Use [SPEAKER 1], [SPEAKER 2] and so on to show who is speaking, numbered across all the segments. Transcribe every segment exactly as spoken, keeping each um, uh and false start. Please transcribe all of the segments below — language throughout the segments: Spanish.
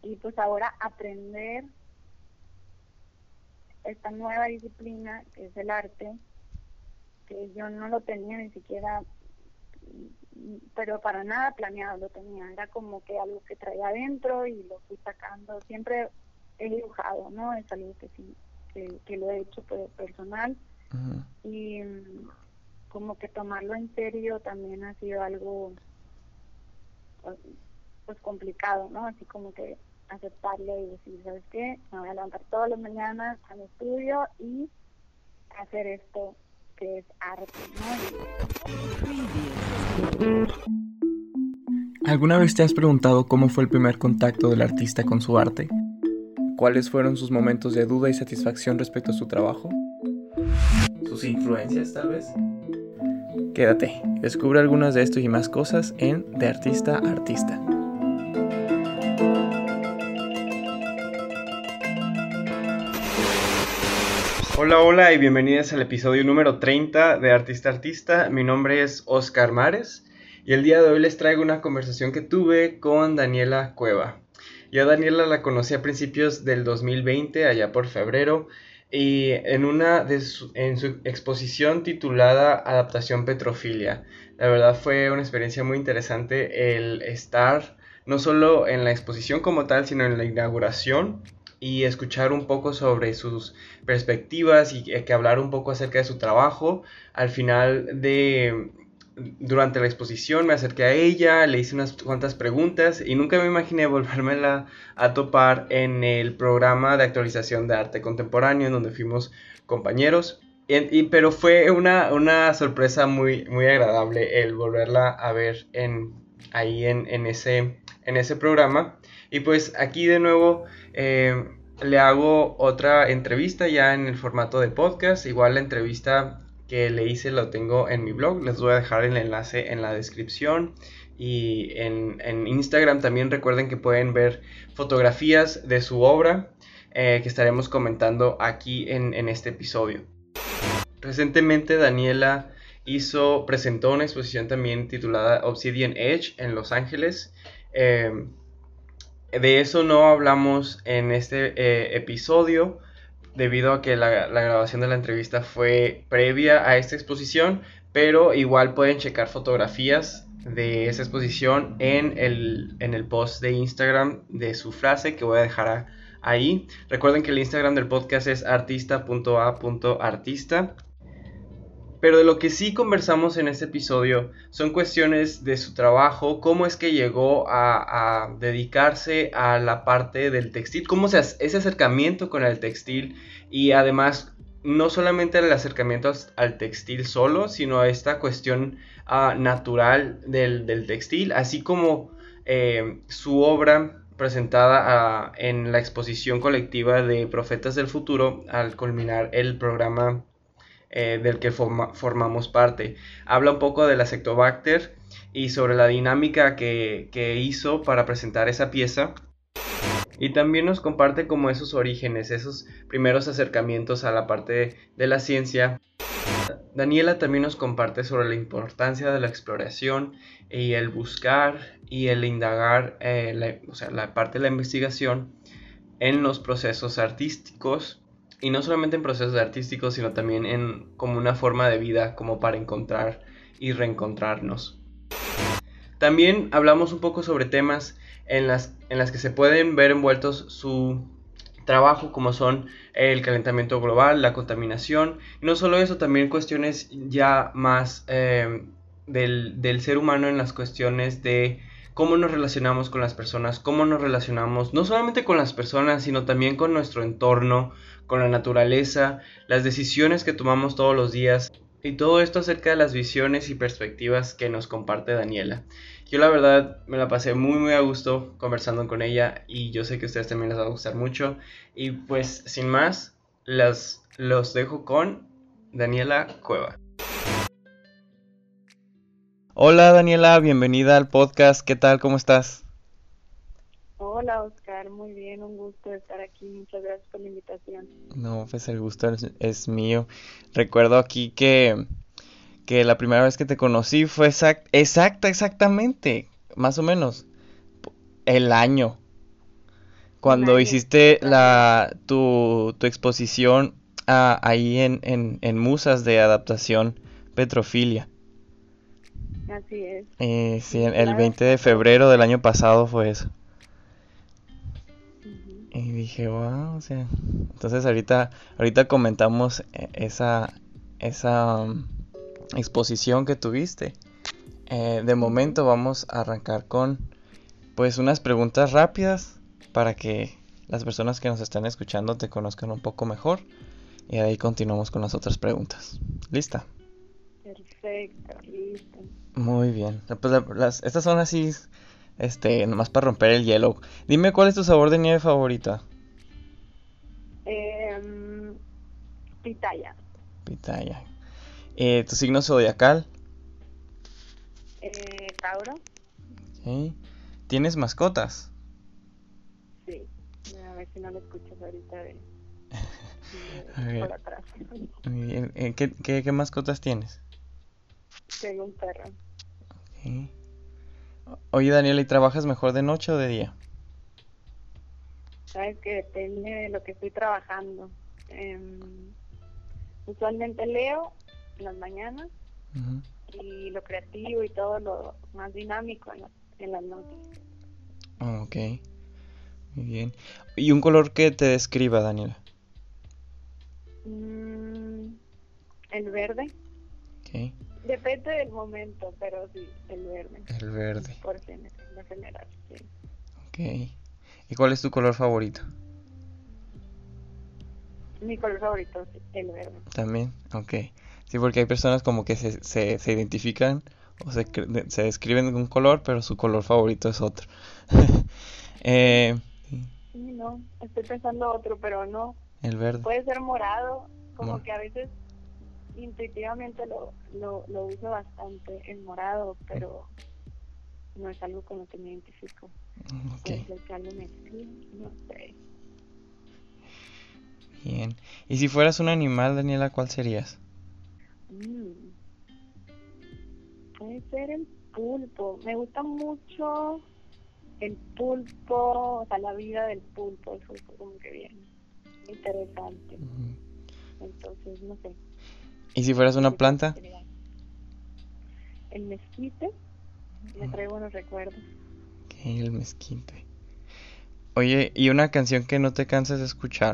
[SPEAKER 1] y pues ahora aprender esta nueva disciplina que es el arte, que yo no lo tenía ni siquiera, pero para nada planeado lo tenía, era como que algo que traía adentro y lo fui sacando. Siempre he dibujado, ¿no? Es algo que sí, que, que lo he hecho pues, personal,
[SPEAKER 2] Uh-huh.
[SPEAKER 1] y um, como que tomarlo en serio también ha sido algo pues complicado, ¿no? Así como que aceptarlo y decir, ¿sabes qué? Me voy a levantar todas las mañanas al estudio y hacer esto que es arte, ¿no?
[SPEAKER 2] ¿Alguna vez te has preguntado cómo fue el primer contacto del artista con su arte? ¿Cuáles fueron sus momentos de duda y satisfacción respecto a su trabajo? ¿Sus influencias, tal vez? Quédate, descubre algunas de estos y más cosas en De Artista a Artista. Hola, hola y bienvenidas al episodio número treinta de Artista a Artista. Mi nombre es Oscar Mares y el día de hoy les traigo una conversación que tuve con Daniela Cueva. Yo a Daniela la conocí a principios del dos mil veinte, allá por febrero, y en una de su, en su exposición titulada Adaptación Petrofilia. La verdad fue una experiencia muy interesante el estar no solo en la exposición como tal, sino en la inauguración y escuchar un poco sobre sus perspectivas y que, que hablar un poco acerca de su trabajo. Al final de durante la exposición me acerqué a ella, le hice unas cuantas preguntas y nunca me imaginé volvérmela a topar en el programa de actualización de arte contemporáneo en donde fuimos compañeros. Y, y, pero fue una, una sorpresa muy, muy agradable el volverla a ver en, ahí en, en, ese, en ese programa. Y pues aquí de nuevo eh, le hago otra entrevista ya en el formato de podcast. Igual la entrevista que le hice lo tengo en mi blog, les voy a dejar el enlace en la descripción, y en, en Instagram también recuerden que pueden ver fotografías de su obra eh, que estaremos comentando aquí en, en este episodio. Recientemente Daniela hizo, presentó una exposición también titulada Obsidian Edge en Los Ángeles. Eh, de eso no hablamos en este eh, episodio, debido a que la, la grabación de la entrevista fue previa a esta exposición, pero igual pueden checar fotografías de esa exposición en el, en el post de Instagram de su frase que voy a dejar a, ahí. Recuerden que el Instagram del podcast es artista punto a punto artista. Pero de lo que sí conversamos en este episodio son cuestiones de su trabajo, cómo es que llegó a, a dedicarse a la parte del textil, cómo se hace ese acercamiento con el textil, y además no solamente el acercamiento al textil solo, sino a esta cuestión uh, natural del, del textil, así como eh, su obra presentada uh, en la exposición colectiva de Profetas del Futuro al culminar el programa eh, del que forma, formamos parte. Habla un poco de la Sectobacter y sobre la dinámica que, que hizo para presentar esa pieza. Y también nos comparte como esos orígenes, esos primeros acercamientos a la parte de la ciencia. Daniela también nos comparte sobre la importancia de la exploración y el buscar y el indagar, eh, la, o sea, la parte de la investigación en los procesos artísticos. Y no solamente en procesos artísticos, sino también en como una forma de vida, como para encontrar y reencontrarnos. También hablamos un poco sobre temas en las, en las que se pueden ver envueltos su trabajo, como son el calentamiento global, la contaminación, y no solo eso, también cuestiones ya más eh, del, del ser humano, en las cuestiones de cómo nos relacionamos con las personas, cómo nos relacionamos no solamente con las personas, sino también con nuestro entorno, con la naturaleza, las decisiones que tomamos todos los días, y todo esto acerca de las visiones y perspectivas que nos comparte Daniela. Yo la verdad me la pasé muy muy a gusto conversando con ella, y yo sé que a ustedes también les va a gustar mucho. Y pues sin más, las, los dejo con Daniela Cueva. Hola Daniela, bienvenida al podcast. ¿Qué tal? ¿Cómo estás?
[SPEAKER 1] Hola Oscar, muy bien, un gusto estar aquí, muchas gracias por la invitación.
[SPEAKER 2] No, pues el gusto es, es mío. Recuerdo aquí que, que la primera vez que te conocí fue exact, exacta, exactamente, más o menos, el año. Cuando
[SPEAKER 1] Nadie.
[SPEAKER 2] hiciste la tu, tu exposición ah, ahí en, en, en Musas de Adaptación Petrofilia.
[SPEAKER 1] Así es.
[SPEAKER 2] Eh, sí,
[SPEAKER 1] Sí,
[SPEAKER 2] el
[SPEAKER 1] claro,
[SPEAKER 2] veinte
[SPEAKER 1] me
[SPEAKER 2] de
[SPEAKER 1] acuerdo
[SPEAKER 2] febrero del
[SPEAKER 1] perfecto.
[SPEAKER 2] año pasado fue eso.
[SPEAKER 1] Ujú.
[SPEAKER 2] Y dije, wow, o sea, entonces ahorita, ahorita comentamos eh, esa, esa um, exposición que tuviste. Eh, de
[SPEAKER 1] Ujú.
[SPEAKER 2] momento vamos a arrancar con, pues, unas preguntas rápidas para que las personas que nos están escuchando te conozcan un poco mejor. Y de ahí continuamos con las otras preguntas. ¿Lista?
[SPEAKER 1] Perfecto, listo.
[SPEAKER 2] Muy bien. Pues la- las, estas son así, este, nomás para romper el hielo. Dime cuál es tu sabor de nieve favorita.
[SPEAKER 1] Eh, Pitaya.
[SPEAKER 2] Pitaya. Eh, tu signo zodiacal.
[SPEAKER 1] Eh, Tauro.
[SPEAKER 2] Ok. ¿Tienes mascotas?
[SPEAKER 1] Sí. A ver si no lo escuchas ahorita de, de
[SPEAKER 2] A
[SPEAKER 1] por
[SPEAKER 2] ver,
[SPEAKER 1] atrás.
[SPEAKER 2] muy bien. Eh, ¿qué, qué, qué mascotas tienes?
[SPEAKER 1] Tengo un perro.
[SPEAKER 2] Ok. Oye, Daniela, ¿y trabajas mejor de noche o de día?
[SPEAKER 1] Sabes que depende de lo que estoy trabajando. Em, usualmente leo en las mañanas
[SPEAKER 2] Ujú.
[SPEAKER 1] y lo creativo y todo lo más dinámico en, las- en las noches.
[SPEAKER 2] Ah, ok, muy bien. ¿Y un color que te describa, Daniela?
[SPEAKER 1] Mm, el verde.
[SPEAKER 2] Ok,
[SPEAKER 1] Depende del momento, pero sí, el verde.
[SPEAKER 2] el verde.
[SPEAKER 1] Por gener- lo general, sí.
[SPEAKER 2] Ok. ¿Y cuál es tu color favorito?
[SPEAKER 1] Mi color favorito es el verde.
[SPEAKER 2] También, ok. Sí, porque hay personas como que se, se, se identifican o se, cre- de- se describen de un color, pero su color favorito es otro.
[SPEAKER 1] Sí,
[SPEAKER 2] Eh, sí,
[SPEAKER 1] sí, no, estoy pensando otro, pero no.
[SPEAKER 2] el verde.
[SPEAKER 1] Puede ser morado, como
[SPEAKER 2] Mor-
[SPEAKER 1] que a veces intuitivamente lo, lo, lo uso bastante el morado, pero no es algo con lo que me identifico.
[SPEAKER 2] Ok,
[SPEAKER 1] Puede ser que algo me escriba, no sé.
[SPEAKER 2] bien. ¿Y si fueras un animal, Daniela, cuál serías?
[SPEAKER 1] Mm, puede ser el pulpo. Me gusta mucho el pulpo, o sea, la vida del pulpo, eso es como que bien interesante.
[SPEAKER 2] Ujú.
[SPEAKER 1] Entonces, no sé,
[SPEAKER 2] ¿Y si fueras una
[SPEAKER 1] yo creo que
[SPEAKER 2] planta?
[SPEAKER 1] sería el mezquite, me trae buenos recuerdos.
[SPEAKER 2] Ok, el mezquite. Oye, ¿y una canción que no te canses de escuchar?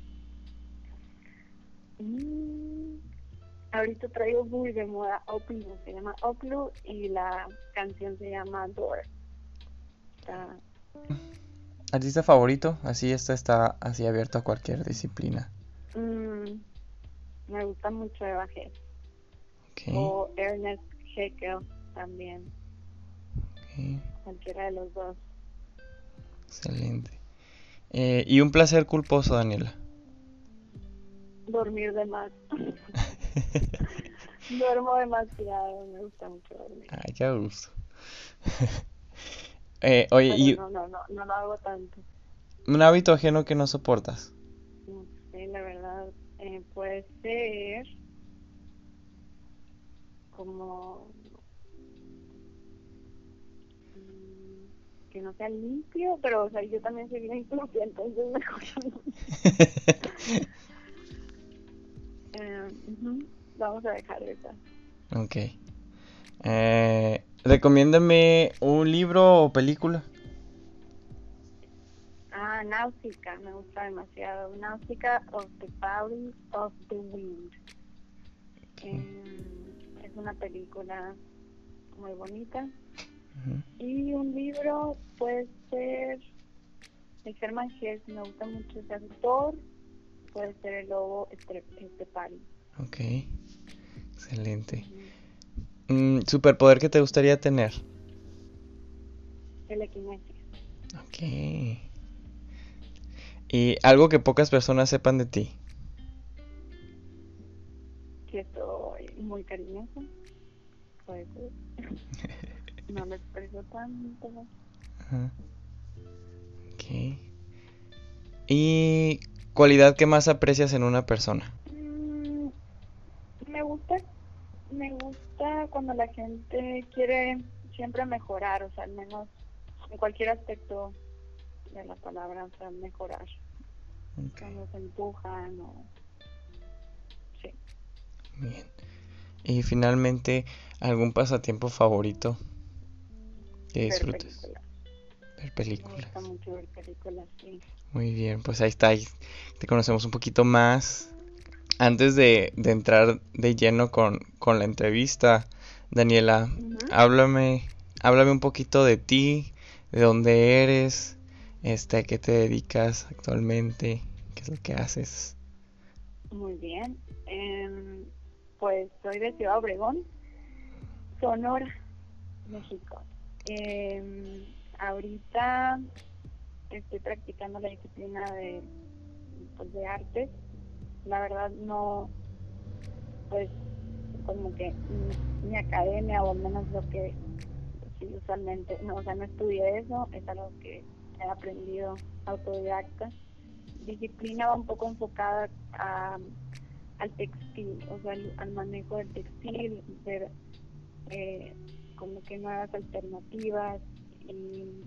[SPEAKER 1] Mm, ahorita traigo muy de moda Oplu, se llama Oplu y la canción se llama Door. Está,
[SPEAKER 2] ¿Artista favorito? Así esta está así abierto a cualquier disciplina.
[SPEAKER 1] mm, me gusta mucho Eva G.
[SPEAKER 2] Ok,
[SPEAKER 1] O Ernest Haeckel también,
[SPEAKER 2] ok,
[SPEAKER 1] cualquiera de los dos.
[SPEAKER 2] excelente. Eh, y un placer culposo, Daniela.
[SPEAKER 1] Dormir de más. Duermo demasiado, me gusta mucho dormir.
[SPEAKER 2] Ay, qué gusto. Eh, oye,
[SPEAKER 1] Pero
[SPEAKER 2] ¿y
[SPEAKER 1] no, no, no, no lo hago tanto.
[SPEAKER 2] un hábito ajeno que no soportas?
[SPEAKER 1] No sé, la verdad, eh, puede ser como mm, que no sea limpio, pero o sea, yo también soy bien limpia, entonces mejor no. Eh, ujú, vamos a dejar esa.
[SPEAKER 2] Ok. Eh, recomiéndame un libro o película.
[SPEAKER 1] Ah, Náusica, me gusta demasiado. Náusica of the Valley of the Wind.
[SPEAKER 2] Ok.
[SPEAKER 1] Eh, es una película muy bonita.
[SPEAKER 2] Ujú.
[SPEAKER 1] Y un libro puede ser de Hermann Hesse, me gusta mucho ese autor. Puede ser El lobo este, estepario.
[SPEAKER 2] Ok, excelente.
[SPEAKER 1] Ujú.
[SPEAKER 2] Mm, superpoder que te gustaría tener.
[SPEAKER 1] Telequinesis,
[SPEAKER 2] Ok. Y algo que pocas personas sepan de ti.
[SPEAKER 1] que soy muy cariñosa, puede ser. No lo expreso tanto.
[SPEAKER 2] Ajá. Ok. ¿Y cualidad que más aprecias en una persona?
[SPEAKER 1] Mm, me gusta, me gusta cuando la gente quiere siempre mejorar, o sea, al menos en cualquier aspecto de la palabra, o sea, mejorar.
[SPEAKER 3] Okay.
[SPEAKER 1] Cuando se empujan o... Sí.
[SPEAKER 3] Bien. Y finalmente, ¿algún pasatiempo favorito que
[SPEAKER 1] Ver
[SPEAKER 3] disfrutes?
[SPEAKER 1] películas.
[SPEAKER 3] Ver
[SPEAKER 1] Me
[SPEAKER 3] películas.
[SPEAKER 1] gusta mucho ver películas, sí.
[SPEAKER 3] Muy bien, pues ahí está, ahí te conocemos un poquito más. Antes de, de entrar de lleno con, con la entrevista, Daniela,
[SPEAKER 1] Uh-huh.
[SPEAKER 3] háblame, háblame un poquito de ti, de dónde eres, este, a qué te dedicas actualmente, qué es lo que haces.
[SPEAKER 1] Muy bien. Eh, pues soy de Ciudad Obregón, Sonora, México. Eh, ahorita estoy practicando la disciplina de, pues, de artes. La verdad no, pues como que mi, mi academia o al menos lo que sí usualmente, no, o sea, no estudié eso, es algo que he aprendido autodidacta. Disciplina va un poco enfocada a, al textil, o sea, al, al manejo del textil, ver eh, como que nuevas alternativas y,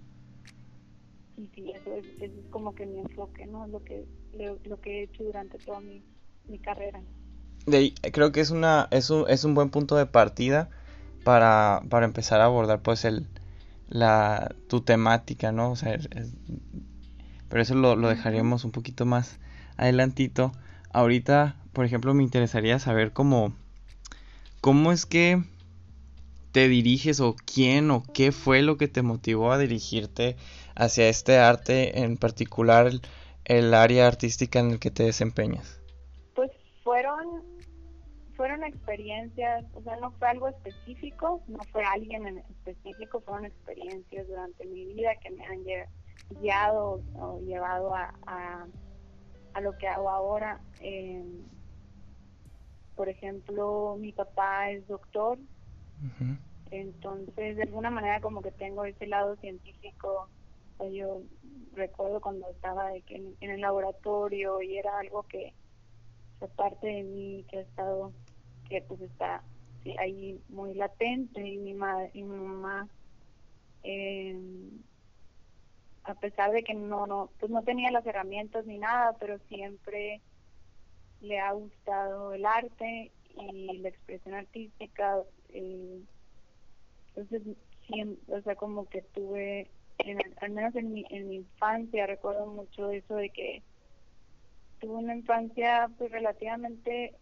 [SPEAKER 1] y sí, eso es, eso es como que mi enfoque, ¿no? Lo que, lo, lo que he hecho durante toda mi, mi carrera.
[SPEAKER 3] De ahí, creo que es una, es un, es un buen punto de partida para, para empezar a abordar pues el, la, tu temática, ¿no? O sea, es, pero eso lo, lo
[SPEAKER 1] Uh-huh.
[SPEAKER 3] dejaríamos un poquito más adelantito. Ahorita, por ejemplo, me interesaría saber cómo, cómo es que te diriges o quién o qué fue lo que te motivó a dirigirte hacia este arte, en particular el, el área artística en el que te desempeñas.
[SPEAKER 1] Pues fueron fueron experiencias, o sea, no fue algo específico, no fue alguien en específico, fueron experiencias durante mi vida que me han guiado o llevado a, a, a lo que hago ahora. Eh, por ejemplo, mi papá es doctor,
[SPEAKER 3] Uh-huh.
[SPEAKER 1] entonces de alguna manera como que tengo ese lado científico. O sea, yo recuerdo cuando estaba de que en, en el laboratorio y era algo que fue parte de mí, que ha estado, que pues está sí, ahí muy latente. Y mi, madre, y mi mamá, eh, a pesar de que no, no, pues no tenía las herramientas ni nada, pero siempre le ha gustado el arte y la expresión artística. Eh, entonces, siempre, o sea, como que tuve, en el, al menos en mi, en mi infancia, recuerdo mucho eso de que tuve una infancia pues relativamente,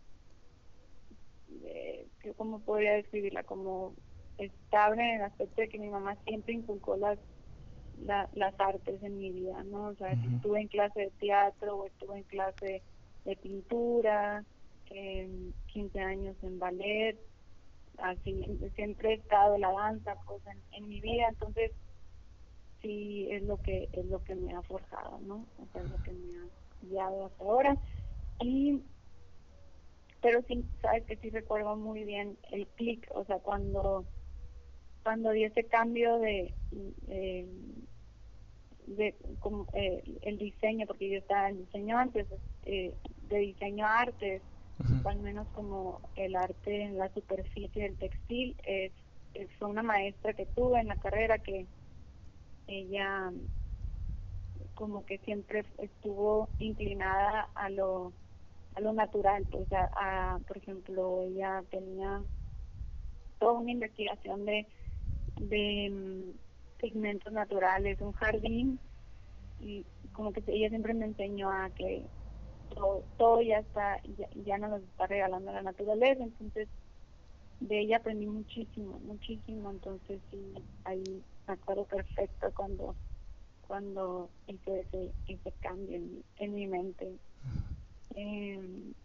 [SPEAKER 1] eh, ¿cómo podría describirla? Como estable en el aspecto de que mi mamá siempre inculcó las la, las artes en mi vida, ¿no? O sea, si
[SPEAKER 3] Uh-huh.
[SPEAKER 1] estuve en clase de teatro o estuve en clase de pintura, en quince años en ballet, así, siempre he estado la danza pues en, en mi vida. Entonces sí es lo que es lo que me ha forjado, ¿no? O sea, es lo que me ha guiado hasta ahora. Y pero sí, sabes que sí recuerdo muy bien el clic, o sea, cuando cuando di ese cambio de, de, de como, eh, el diseño, porque yo estaba en diseño antes, eh, de diseño a artes,
[SPEAKER 3] Uh-huh.
[SPEAKER 1] o al menos como el arte en la superficie del textil. Es, es fue una maestra que tuve en la carrera que ella como que siempre estuvo inclinada a lo a lo natural, pues a, a por ejemplo, ella tenía toda una investigación de, de um, pigmentos naturales, un jardín, y como que ella siempre me enseñó a que todo, todo ya está, ya, ya no nos está regalando la naturaleza. Entonces de ella aprendí muchísimo, muchísimo. Entonces sí, ahí me acuerdo perfecto cuando cuando hice ese, ese cambio en mi, en mi mente. Eh,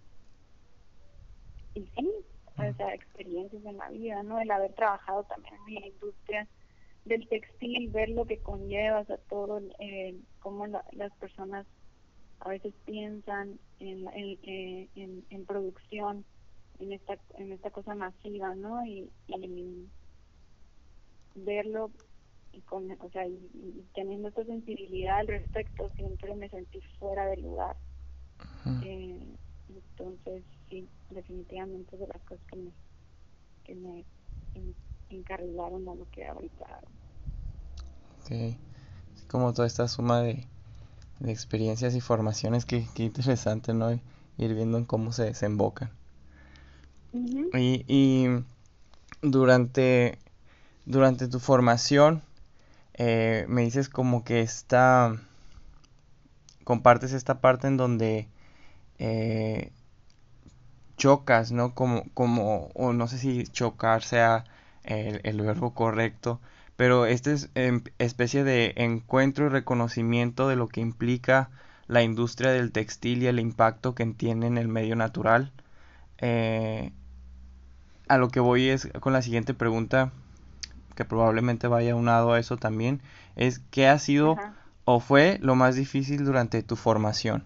[SPEAKER 1] y sí, o sea, experiencias en la vida, ¿no? El haber trabajado también en la industria del textil, ver lo que conlleva, o sea, todo, eh, cómo la, las personas a veces piensan en, la, en, eh, en, en producción, en esta en esta cosa masiva, ¿no? Y, y verlo y con, o sea, y, y teniendo esta sensibilidad al respecto, siempre me sentí fuera de lugar.
[SPEAKER 3] Uh-huh.
[SPEAKER 1] Eh, entonces, sí, definitivamente de las cosas que me, que me en, encarrilaron a lo que ahorita hago.
[SPEAKER 3] Okay. como toda esta suma de, de experiencias y formaciones que, que interesante, ¿no? Ir viendo en cómo se desembocan.
[SPEAKER 1] Uh-huh.
[SPEAKER 3] Y, y durante, durante tu formación, eh, me dices como que esta, compartes esta parte en donde eh, chocas, ¿no? Como, como, o no sé si chocar sea el, el verbo correcto, pero esta es em, especie de encuentro y reconocimiento de lo que implica la industria del textil y el impacto que tiene en el medio natural. Eh, a lo que voy es con la siguiente pregunta, que probablemente vaya unado a eso también, es ¿qué ha sido
[SPEAKER 1] Ajá.
[SPEAKER 3] o fue lo más difícil durante tu formación?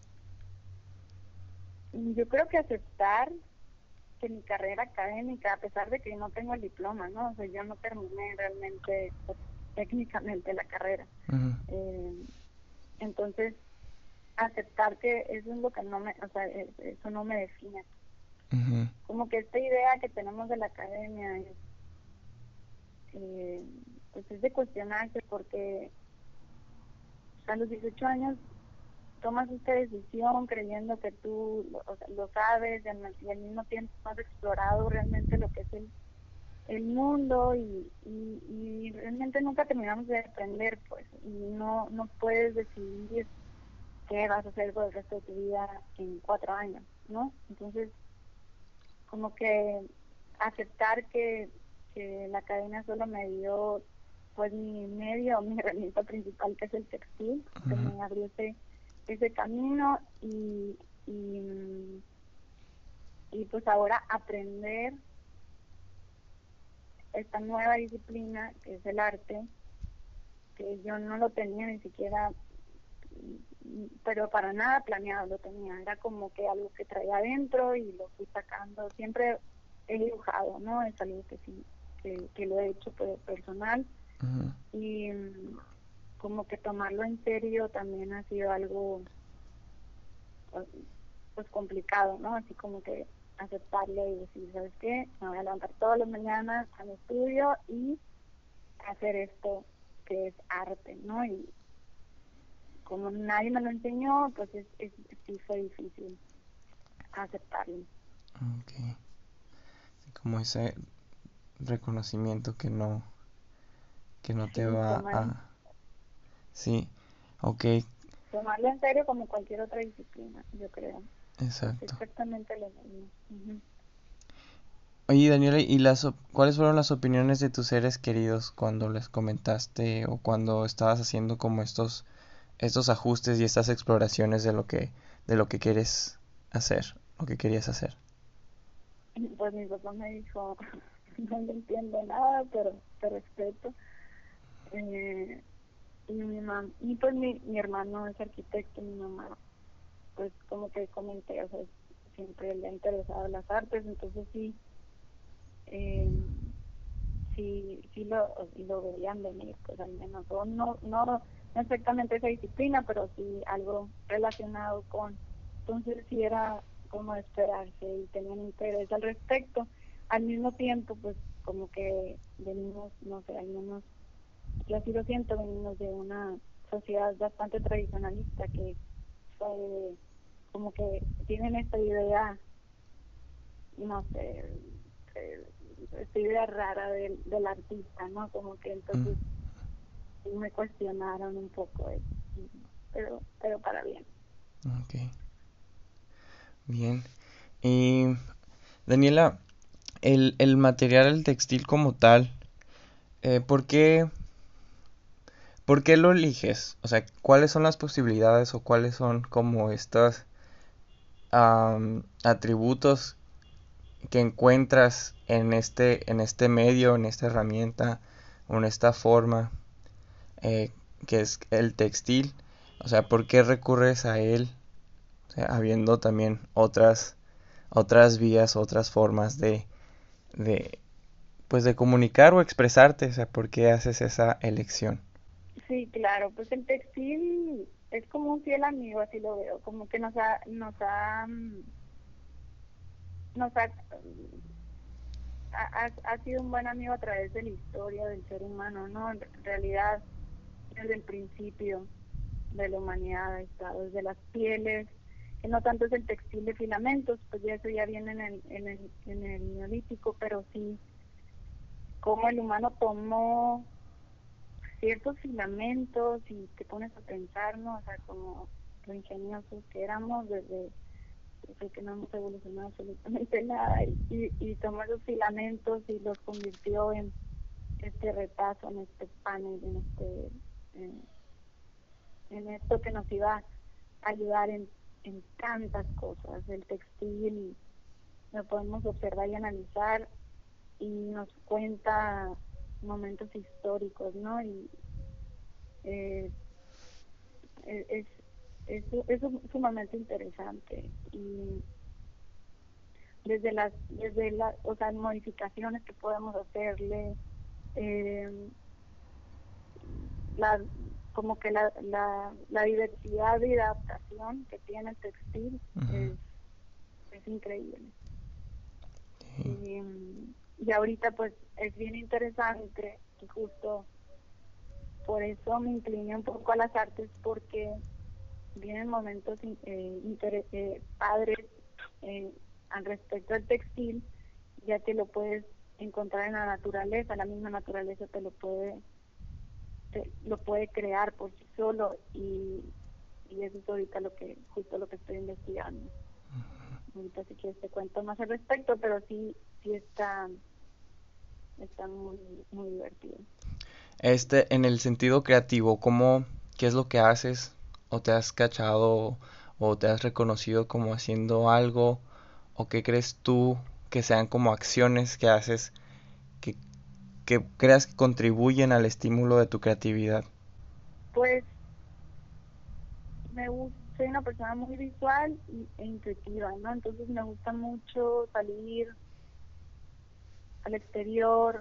[SPEAKER 1] Yo creo que aceptar que mi carrera académica, a pesar de que no tengo el diploma, ¿no? O sea, yo no terminé realmente, pues, técnicamente la carrera.
[SPEAKER 3] Uh-huh.
[SPEAKER 1] Eh, entonces, aceptar que eso es lo que no me, o sea, eso no me define.
[SPEAKER 3] Uh-huh.
[SPEAKER 1] Como que esta idea que tenemos de la academia es, eh, pues es de cuestionarse porque a los dieciocho años tomas esta decisión creyendo que tú lo, o sea, lo sabes y al, y al mismo tiempo has explorado realmente lo que es el, el mundo y, y, y realmente nunca terminamos de aprender, pues, y no, no puedes decidir qué vas a hacer por el resto de tu vida en cuatro años, ¿no? Entonces, como que aceptar que, que la academia solo me dio pues mi medio, mi herramienta principal, que es el textil, que
[SPEAKER 3] Uh-huh.
[SPEAKER 1] me abrió ese, ese camino y, y, y pues ahora aprender esta nueva disciplina que es el arte, que yo no lo tenía ni siquiera, pero para nada planeado lo tenía, era como que algo que traía adentro y lo fui sacando. Siempre he dibujado, ¿no? Es algo que sí, que, que lo he hecho pues, personal.
[SPEAKER 3] Uh-huh.
[SPEAKER 1] Y um, como que tomarlo en serio también ha sido algo pues, pues complicado, ¿no? Así como que aceptarlo y decir, ¿sabes qué? Me voy a levantar todas las mañanas a mi estudio y hacer esto que es arte, ¿no? Y como nadie me lo enseñó, pues es, es, sí fue difícil aceptarlo.
[SPEAKER 3] Okay. Como ese reconocimiento que no que no te
[SPEAKER 1] Sí,
[SPEAKER 3] va
[SPEAKER 1] tomar,
[SPEAKER 3] a sí, ok,
[SPEAKER 1] tomarlo en serio como cualquier otra disciplina, yo creo. Es
[SPEAKER 3] exacto.
[SPEAKER 1] exactamente lo mismo. Uh-huh.
[SPEAKER 3] Oye, Daniela, ¿y las op- cuáles fueron las opiniones de tus seres queridos cuando les comentaste o cuando estabas haciendo como estos estos ajustes y estas exploraciones de lo que de lo que quieres hacer, lo que querías hacer?
[SPEAKER 1] Pues mi papá me dijo, no le entiendo nada, pero te respeto. Eh, y mi mamá, y pues mi, mi hermano es arquitecto, mi mamá, pues como te comenté, o sea, siempre le ha interesado las artes, entonces sí, eh, sí, sí lo, lo veían venir, pues al menos, o no, no, no exactamente esa disciplina, pero sí algo relacionado con, entonces sí era como de esperarse y tenían interés al respecto. Al mismo tiempo, pues como que venimos, no sé, al menos yo así lo siento, venimos de una sociedad bastante tradicionalista que eh, como que tienen esta idea, no sé, eh, esta idea rara del, del artista, ¿no? Como que
[SPEAKER 3] Mm,
[SPEAKER 1] entonces sí me cuestionaron un poco eso, pero, pero para bien.
[SPEAKER 3] ok, bien. Y Daniela, el, el material el textil como tal, eh, ¿por qué, por qué lo eliges? O sea, ¿cuáles son las posibilidades o cuáles son como estos am, atributos que encuentras en este, en este medio, en esta herramienta o en esta forma eh, que es el textil? O sea, ¿por qué recurres a él? O sea, habiendo también otras, otras vías, otras formas de, de, pues de comunicar o expresarte. O sea, ¿por qué haces esa elección?
[SPEAKER 1] Sí, claro, pues el textil es como un fiel amigo, así lo veo, como que nos ha, nos ha, mm, nos ha, ha, ha sido un buen amigo a través de la historia del ser humano, ¿no? En realidad, desde el principio de la humanidad ha estado, desde las pieles, que no tanto es el textil de filamentos, pues ya eso ya viene en el, en el, en el neolítico, pero sí cómo el humano tomó ciertos filamentos y te pones a pensar, ¿no? O sea, como lo ingeniosos que éramos desde, desde que no hemos evolucionado absolutamente nada y, y, y tomó esos filamentos y los convirtió en este retazo, en este panel, en este en, en esto que nos iba a ayudar en, en tantas cosas. El textil lo podemos observar y analizar y nos cuenta momentos históricos, ¿no? Y eh, es, es, es sumamente interesante y desde las desde las o sea, modificaciones que podemos hacerle, eh, la como que la, la, la diversidad de adaptación que tiene el textil
[SPEAKER 3] Uh-huh.
[SPEAKER 1] es, es increíble.
[SPEAKER 3] Sí.
[SPEAKER 1] Y, y ahorita pues es bien interesante y justo por eso me incliné un poco a las artes, porque vienen momentos eh, inter- eh, padres eh, al respecto del textil, ya que lo puedes encontrar en la naturaleza, la misma naturaleza te lo puede te, lo puede crear por sí solo y, y eso es ahorita lo que justo lo que estoy investigando. Uh-huh. Ahorita si quieres te cuento más al respecto, pero sí sí está está muy muy divertido.
[SPEAKER 3] Este, en el sentido creativo, ¿cómo, qué es lo que haces? ¿O te has cachado o te has reconocido como haciendo algo? ¿O qué crees tú que sean como acciones que haces que, que creas que contribuyen al estímulo de tu creatividad?
[SPEAKER 1] Pues me gusta, soy una persona muy visual y, e intuitiva, ¿no? Entonces me gusta mucho salir al exterior.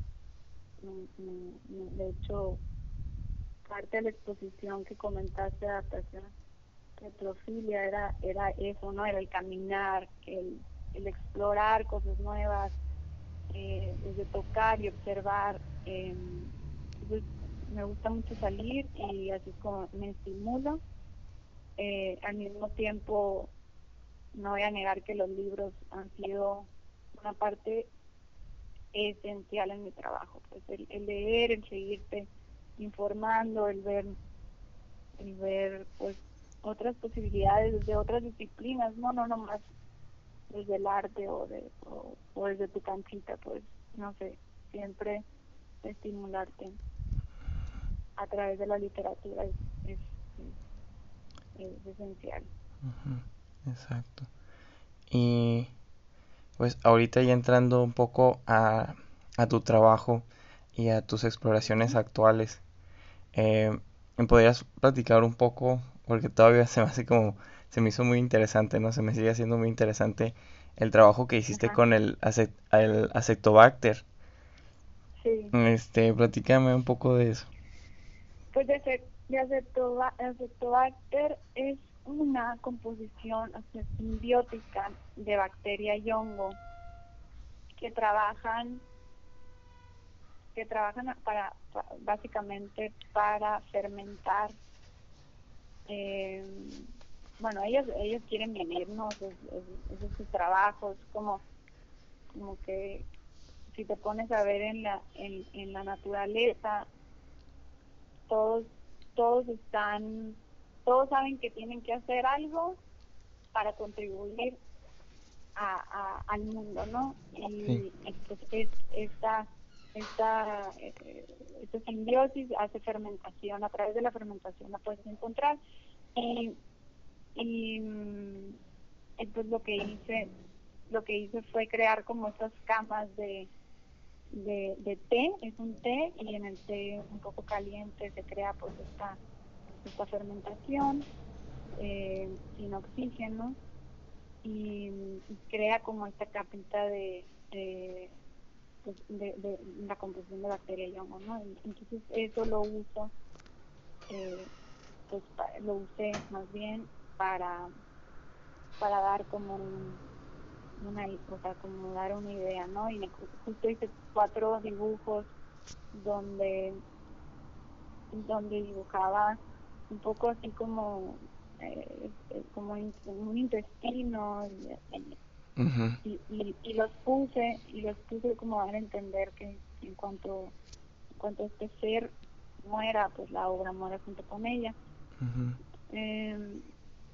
[SPEAKER 1] De hecho, parte de la exposición que comentaste de adaptación retrofilia era era eso, ¿no? Era el caminar, el, el explorar cosas nuevas, eh, desde tocar y observar. Eh, entonces me gusta mucho salir y así es como me estimulo. Eh, al mismo tiempo, no voy a negar que los libros han sido una parte esencial en mi trabajo, pues el, el leer, el seguirte informando, el ver, el ver pues otras posibilidades desde otras disciplinas, no, no nomás desde el arte o de o, o desde tu canchita, pues no sé, siempre estimularte a través de la literatura es, es, es, es esencial.
[SPEAKER 3] Uh-huh. Exacto. Y pues ahorita ya entrando un poco a, a tu trabajo y a tus exploraciones actuales, eh, ¿me podrías platicar un poco? Porque todavía se me hace como, se me hizo muy interesante, ¿no? Se me sigue haciendo muy interesante el trabajo que hiciste
[SPEAKER 1] Ajá.
[SPEAKER 3] con el, acet, el Acetobacter.
[SPEAKER 1] Sí.
[SPEAKER 3] Este, platícame un poco de eso.
[SPEAKER 1] Pues de, de Acetobacter es una composición, o sea, simbiótica de bacteria y hongo que trabajan que trabajan para, para básicamente para fermentar. Eh, bueno, ellos ellos quieren vivirnos, es, es, ese es su trabajo, es como como que si te pones a ver en la en, en la naturaleza, todos todos están todos saben que tienen que hacer algo para contribuir a, a, al mundo, ¿no?
[SPEAKER 3] Sí.
[SPEAKER 1] Y, y pues es, esta, esta, eh, esta simbiosis hace fermentación, a través de la fermentación la puedes encontrar. Y, y, y pues lo que hice, lo que hice fue crear como estas camas de, de, de té, es un té, y en el té un poco caliente se crea pues esta, esta fermentación eh, sin oxígeno. Y, y crea como esta capita de de, pues, de, de la composición de bacteria y hongo, ¿no? Y, entonces eso lo uso, eh, pues pa, lo usé más bien para para dar como un, una, o sea, como dar una idea, ¿no? Y justo hice cuatro dibujos donde donde dibujaba un poco así como eh, eh, como in- un intestino y, y,
[SPEAKER 3] Ujú.
[SPEAKER 1] y, y- y los puse y los puse como a dar a entender que en cuanto en cuanto este ser muera, pues la obra muere junto con ella.
[SPEAKER 3] Ujú.
[SPEAKER 1] Eh,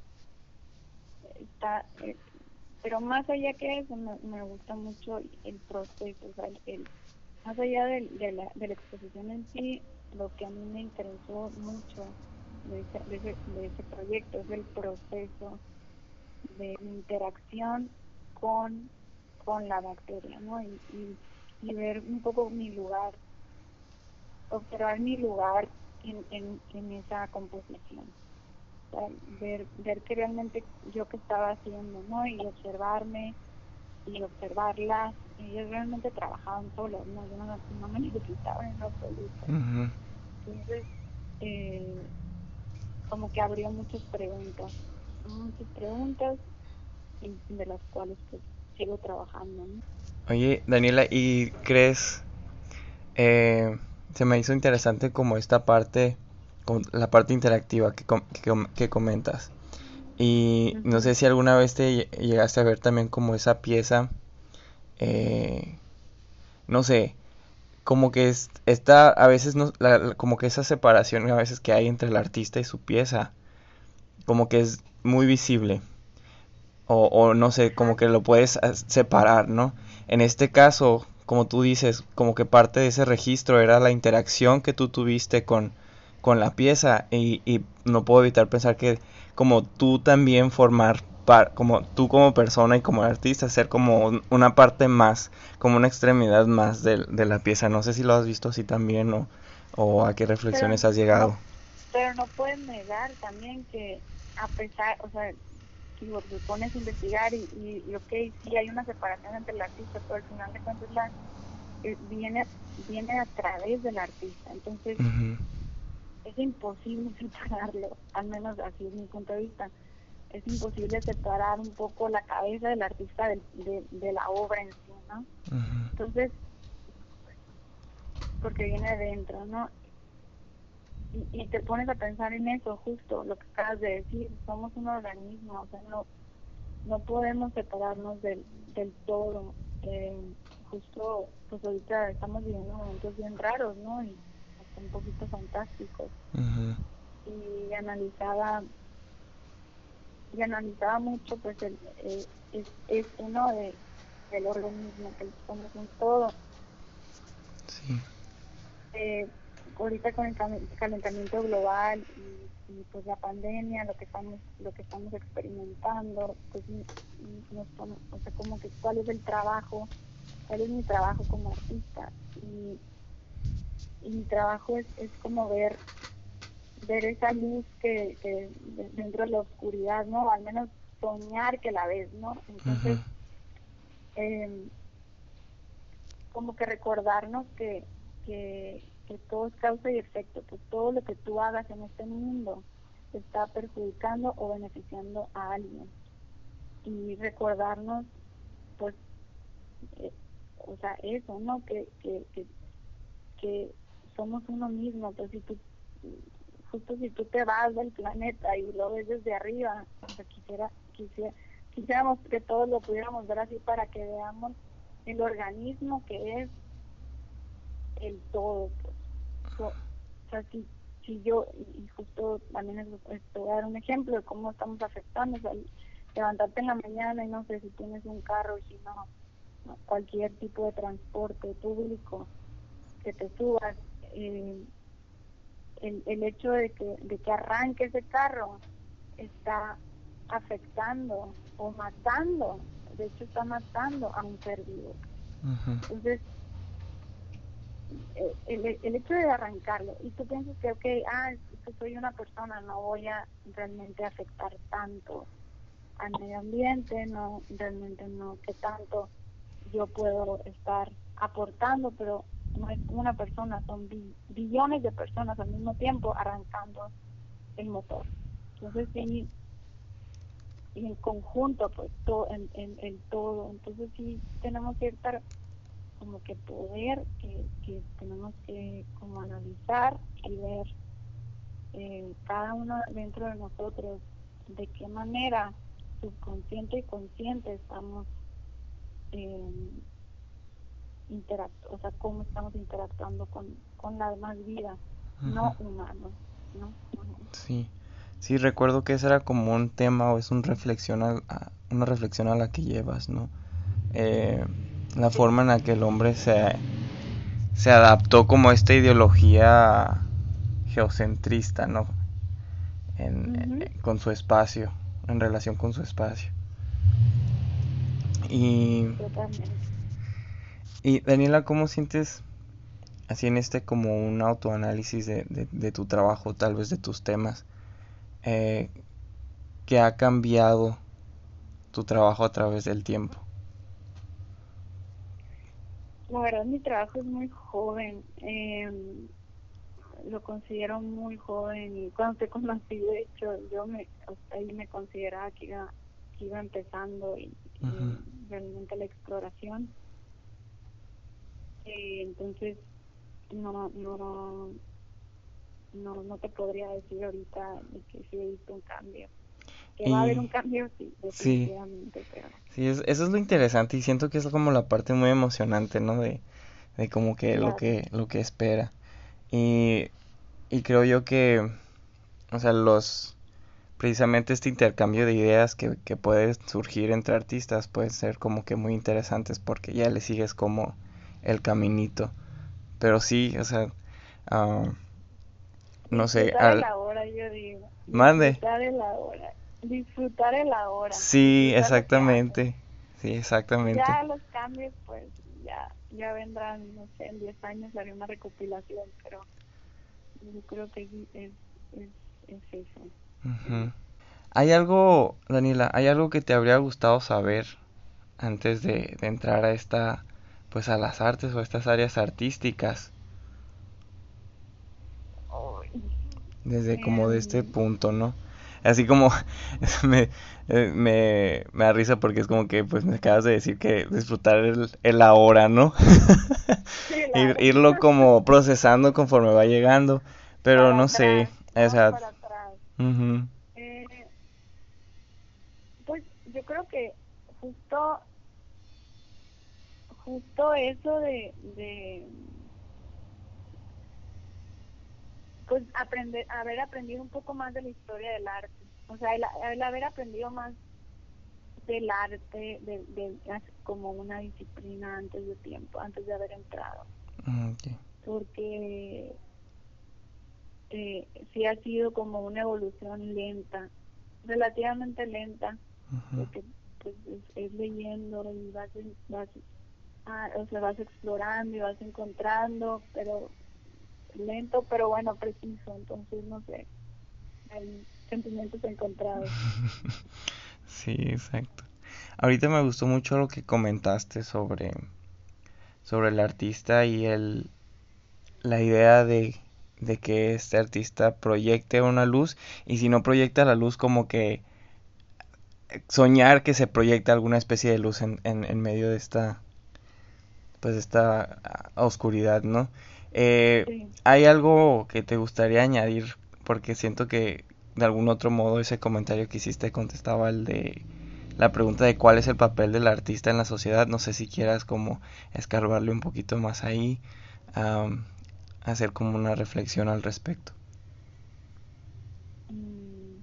[SPEAKER 1] está eh, pero más allá que eso me, me gusta mucho el proceso, o sea, el, el- más allá del- de, la, de la exposición en sí, lo que a mí me interesó mucho de ese, de ese, de ese proyecto es el proceso de mi interacción con, con la bacteria, ¿no? Y, y, y ver un poco mi lugar, observar mi lugar en, en, en esa composición. O sea, ver, ver que realmente yo qué estaba haciendo, ¿no? Y observarme y observarlas. Ellos realmente trabajaban solos, ¿no? Yo no, no me necesitaba en lo absoluto.
[SPEAKER 3] Ujú.
[SPEAKER 1] Entonces, eh, como que abrió muchas preguntas, muchas preguntas y de las cuales pues sigo trabajando, ¿no?
[SPEAKER 3] Oye, Daniela, ¿y crees, eh, se me hizo interesante como esta parte, como la parte interactiva que, com- que, com- que comentas? Y no sé
[SPEAKER 1] Ujú.
[SPEAKER 3] si alguna vez te lle- llegaste a ver también como esa pieza, eh, no sé, como que es, está a veces no, la- la- como que esa separación a veces que hay entre el artista y su pieza, como que es muy visible. O, o no sé, como
[SPEAKER 1] Ajá.
[SPEAKER 3] que lo puedes ah, separar, ¿no? En este caso, como tú dices, como que parte de ese registro era la interacción que tú tuviste con, con la pieza y, y no puedo evitar pensar que como tú también formar, par, como tú como persona y como artista, ser como un- una parte más, como una extremidad más de, de la pieza. No sé si lo has visto así también o, o a qué
[SPEAKER 1] Pero
[SPEAKER 3] reflexiones has
[SPEAKER 1] no,
[SPEAKER 3] llegado.
[SPEAKER 1] pero no pueden negar también que a pesar, o sea, digo, te pones a investigar y, y, y ok, sí hay una separación entre el artista, pero al final de cuentas la eh, viene viene a través del artista, entonces
[SPEAKER 3] Ujú.
[SPEAKER 1] es imposible separarlo, al menos así es mi punto de vista. Es imposible separar un poco la cabeza del artista del, de, de la obra en sí, ¿no?
[SPEAKER 3] Ujú.
[SPEAKER 1] Entonces, porque viene de dentro, ¿no? Y, y te pones a pensar en eso, justo lo que acabas de decir, somos un organismo, o sea, no, no podemos separarnos del, del todo. Eh, justo, pues ahorita estamos viviendo momentos bien raros, ¿no? Y hasta un poquito fantásticos.
[SPEAKER 3] Ujú.
[SPEAKER 1] Y analizaba, y analizaba mucho, pues, el, eh, es, esto, ¿no? De, del organismo, que somos un todo.
[SPEAKER 3] Sí.
[SPEAKER 1] Eh, ahorita con el cal- calentamiento global y, y pues la pandemia, lo que estamos lo que estamos experimentando, pues n- n- nos pone, o sea, como que cuál es el trabajo, cuál es mi trabajo como artista y, y mi trabajo es, es como ver ver esa luz que, que de- dentro de la oscuridad, ¿no? Al menos soñar que la ves, ¿no?
[SPEAKER 3] Ujú.
[SPEAKER 1] Entonces, eh, como que recordarnos que, que, que todo es causa y efecto, que todo lo que tú hagas en este mundo está perjudicando o beneficiando a alguien. Y recordarnos, pues, eh, o sea, eso, ¿no? Que, que, que, que somos uno mismo, pues si tú, justo si tú te vas del planeta y lo ves desde arriba, o sea, quisiera, quisiera, quisiéramos que todos lo pudiéramos ver así para que veamos el organismo que es el todo, pues. So, o sea, si, si yo, y y justo también es, es- te voy a dar un ejemplo de cómo estamos afectando, o sea, el levantarte en la mañana y no sé si tienes un carro y si no, no, cualquier tipo de transporte público que te subas, eh, el, el hecho de que, de que arranque ese carro está afectando o matando, de hecho está matando a un ser vivo.
[SPEAKER 3] Ujú.
[SPEAKER 1] Entonces, eh, el, el hecho de arrancarlo y tú piensas que, ok, ah, es que soy una persona, no voy a realmente afectar tanto al medio ambiente, no, realmente no, que tanto yo puedo estar aportando, pero no es una persona, son bi- billones de personas al mismo tiempo arrancando el motor. Entonces sí, y en conjunto, pues todo, en, en, en todo, entonces sí tenemos cierta como que poder que, que tenemos que como analizar y ver eh, cada uno dentro de nosotros, de qué manera subconsciente y consciente estamos eh, interact o sea, cómo estamos interactuando con, con la demás vida, no
[SPEAKER 3] Ujú.
[SPEAKER 1] humanos, ¿no? Ujú.
[SPEAKER 3] Sí, sí, recuerdo que ese era como un tema o es un reflexión a, a- una reflexión a la que llevas, ¿no? Eh, la
[SPEAKER 1] Sí.
[SPEAKER 3] forma en la que el hombre se, se adaptó como a esta ideología geocentrista, ¿no? En,
[SPEAKER 1] Ujú.
[SPEAKER 3] eh, con su espacio, en relación con su espacio. Y,
[SPEAKER 1] Totalmente.
[SPEAKER 3] y Daniela, ¿cómo sientes así en este como un autoanálisis de, de, de tu trabajo, tal vez de tus temas, eh, que ha cambiado tu trabajo a través del tiempo?
[SPEAKER 1] La verdad, mi trabajo es muy joven, eh, lo considero muy joven y cuando te conocí, de hecho, yo me, hasta ahí me consideraba que iba, que iba empezando y,
[SPEAKER 3] Ujú.
[SPEAKER 1] y realmente la exploración. Eh, entonces, no, no, no, no te podría decir ahorita de que sí he visto un cambio. Que va a haber
[SPEAKER 3] Y
[SPEAKER 1] un cambio, sí,
[SPEAKER 3] sí,
[SPEAKER 1] definitivamente, pero
[SPEAKER 3] sí, es- eso es lo interesante y siento que es como la parte muy emocionante, ¿no? De, de como que lo
[SPEAKER 1] claro.
[SPEAKER 3] que, lo que espera. Y, y creo yo que, o sea, los, precisamente este intercambio de ideas que, que puede surgir entre artistas puede ser como que muy interesantes porque ya le sigues como el caminito. Pero sí, o sea, ah, no sé,
[SPEAKER 1] Disfrutar el
[SPEAKER 3] al...
[SPEAKER 1] ahora, yo digo,
[SPEAKER 3] Mande.
[SPEAKER 1] disfrutar el ahora, disfrutar el ahora,
[SPEAKER 3] Sí,
[SPEAKER 1] disfrutar lo que haces.
[SPEAKER 3] exactamente. Sí, exactamente.
[SPEAKER 1] Ya los cambios, pues ya ya vendrán, no sé, en diez años haré una recopilación, pero yo creo que sí es, es, es eso.
[SPEAKER 3] Ujú. ¿Hay algo, Daniela, hay algo que te habría gustado saber antes de, de entrar a esta, pues a las artes o a estas áreas artísticas,
[SPEAKER 1] Ay,
[SPEAKER 3] desde como de este
[SPEAKER 1] em,
[SPEAKER 3] punto, ¿no? Así como me, eh, me, me da risa porque es como que pues me acabas de decir que disfrutar el, el ahora, ¿no?
[SPEAKER 1] sí,
[SPEAKER 3] Ir,
[SPEAKER 1] claro,
[SPEAKER 3] irlo como procesando conforme va llegando, pero
[SPEAKER 1] para
[SPEAKER 3] no sé,
[SPEAKER 1] atrás,
[SPEAKER 3] o
[SPEAKER 1] vamos
[SPEAKER 3] sea,
[SPEAKER 1] para atrás.
[SPEAKER 3] ujú,
[SPEAKER 1] Eh, pues yo creo que justo justo eso de, de pues aprender, haber aprendido un poco más de la historia del arte, o sea, el, el haber aprendido más del arte de, de, como una disciplina antes de tiempo, antes de haber entrado,
[SPEAKER 3] ok,
[SPEAKER 1] porque eh, sí ha sido como una evolución lenta, relativamente lenta,
[SPEAKER 3] ujú,
[SPEAKER 1] porque pues es, es leyendo y vas, vas ah, o sea, vas explorando y vas encontrando, pero lento, pero bueno, preciso, entonces no sé, hay sentimientos encontrados.
[SPEAKER 3] sí, exacto. Ahorita me gustó mucho lo que comentaste sobre, sobre el artista y el, la idea de, de que este artista proyecte una luz y si no proyecta la luz como que soñar que se proyecta alguna especie de luz en, en, en medio de esta pues esta ah, oscuridad, ¿no? Eh,
[SPEAKER 1] Sí.
[SPEAKER 3] ¿Hay algo que te gustaría añadir? Porque siento que de algún otro modo ese comentario que hiciste contestaba el de la pregunta de cuál es el papel del artista en la sociedad. No sé si quieras como escarbarle un poquito más ahí, um, hacer como una reflexión al respecto.
[SPEAKER 1] Mm,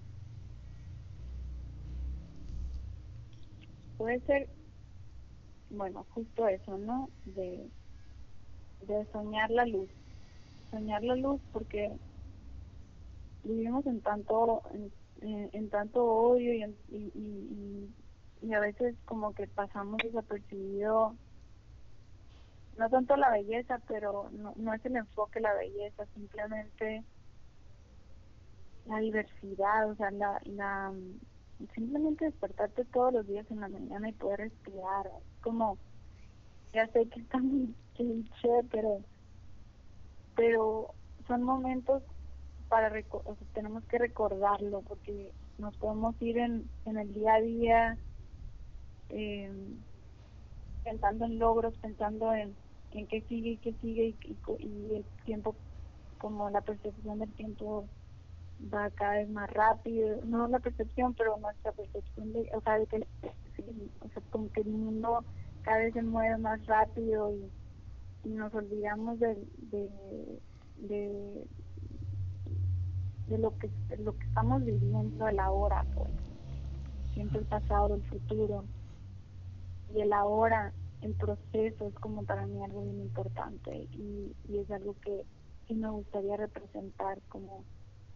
[SPEAKER 1] puede ser, bueno, justo eso, ¿no? De, de soñar la luz, soñar la luz porque vivimos en tanto, en, en, en tanto odio y, en, y, y, y, y a veces como que pasamos desapercibido, no tanto la belleza, pero no, no es el enfoque la belleza, simplemente la diversidad, o sea, la, la simplemente despertarte todos los días en la mañana y poder respirar, como, ya sé que está muy cliché, pero, pero son momentos para, reco- o sea, tenemos que recordarlo, porque nos podemos ir en, en el día a día, eh, pensando en logros, pensando en, en qué sigue y qué sigue, y, y, y el tiempo, como la percepción del tiempo va cada vez más rápido, no la percepción, pero nuestra percepción de, o sea, de que, sí, o sea, como que el mundo cada vez se mueve más rápido y, y nos olvidamos de, de, de, de lo que de lo que estamos viviendo el ahora, pues, siempre el pasado, el futuro, y el ahora, el proceso es como para mí algo bien importante y, y es algo que sí me gustaría representar como,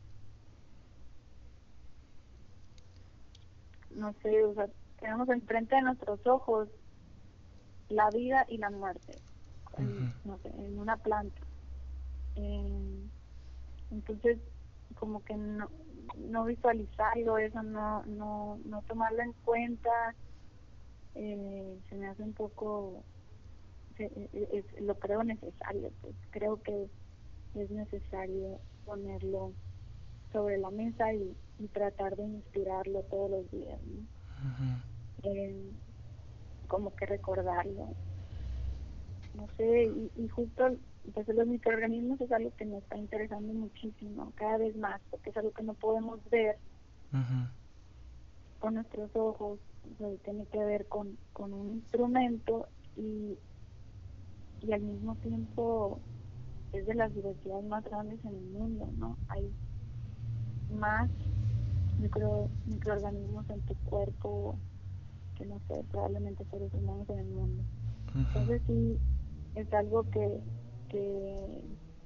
[SPEAKER 1] no sé, o sea, tenemos enfrente de nuestros ojos la vida y la muerte, en,
[SPEAKER 3] Ujú.
[SPEAKER 1] no sé, en una planta. Eh, entonces, como que no, no visualizarlo, eso, no, no, no tomarlo en cuenta, eh, se me hace un poco, se, es, es, lo creo necesario, pues creo que es necesario ponerlo sobre la mesa y, y tratar de inspirarlo todos los días, ¿no?
[SPEAKER 3] Ujú.
[SPEAKER 1] Eh, como que recordarlo, no sé, y, y justo pues los microorganismos es algo que me está interesando muchísimo, cada vez más, porque es algo que no podemos ver
[SPEAKER 3] Ujú.
[SPEAKER 1] con nuestros ojos, o sea, tiene que ver con, con un instrumento y, y al mismo tiempo es de las diversidades más grandes en el mundo, ¿no? Hay más micro, microorganismos en tu cuerpo que, no sé, probablemente seres humanos en el mundo.
[SPEAKER 3] Ujú.
[SPEAKER 1] Entonces sí, es algo que, que,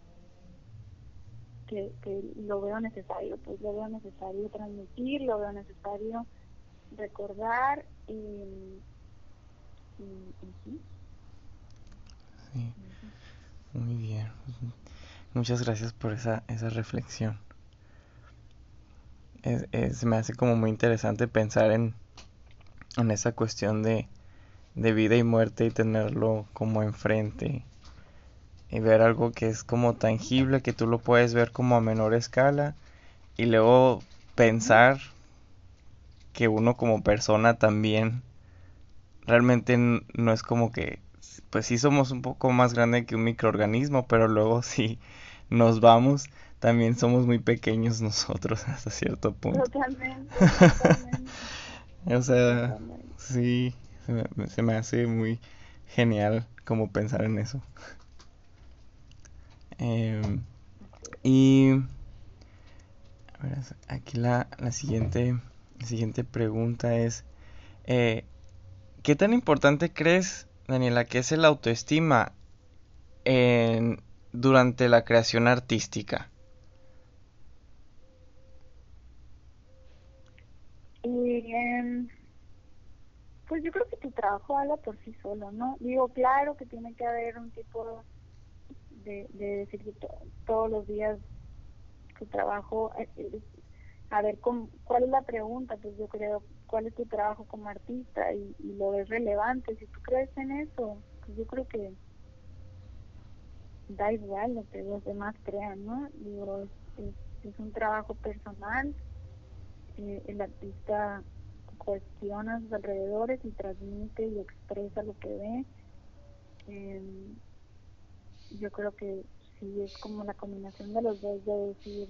[SPEAKER 1] que, que lo veo necesario, pues lo veo necesario transmitir, lo veo necesario recordar y, y, y sí.
[SPEAKER 3] Sí, muy bien. Muchas gracias por esa, esa reflexión. Es, es- me hace como muy interesante pensar en, en esa cuestión de, de vida y muerte y tenerlo como enfrente y ver algo que es como tangible, que tú lo puedes ver como a menor escala y luego
[SPEAKER 1] Uh-huh.
[SPEAKER 3] pensar que uno como persona también realmente n- no es como que, pues sí somos un poco más grande que un microorganismo, pero luego si nos vamos, también somos muy pequeños nosotros hasta cierto punto.
[SPEAKER 1] Totalmente, totalmente,
[SPEAKER 3] O sea,
[SPEAKER 1] totalmente.
[SPEAKER 3] sí, se me, se me hace muy genial como pensar en eso. Em, y a ver, aquí la, la siguiente, la siguiente pregunta es, eh, ¿qué tan importante crees, Daniela, que es el autoestima en, durante la creación artística?
[SPEAKER 1] Y eh, pues yo creo que tu trabajo habla por sí solo, ¿no? Digo, claro que tiene que haber un tipo de, de decir que to- todos los días tu trabajo, eh, eh, a ver, ¿cómo, ¿cuál es la pregunta? Pues yo creo, ¿cuál es tu trabajo como artista? Y, y lo ves relevante. Si tú crees en eso, pues yo creo que da igual lo que los demás crean, ¿no? Digo, es, es, es un trabajo personal, eh, el artista cuestiona sus alrededores y transmite y expresa lo que ve. Eh, yo creo que sí es como la combinación de los dos, de decir,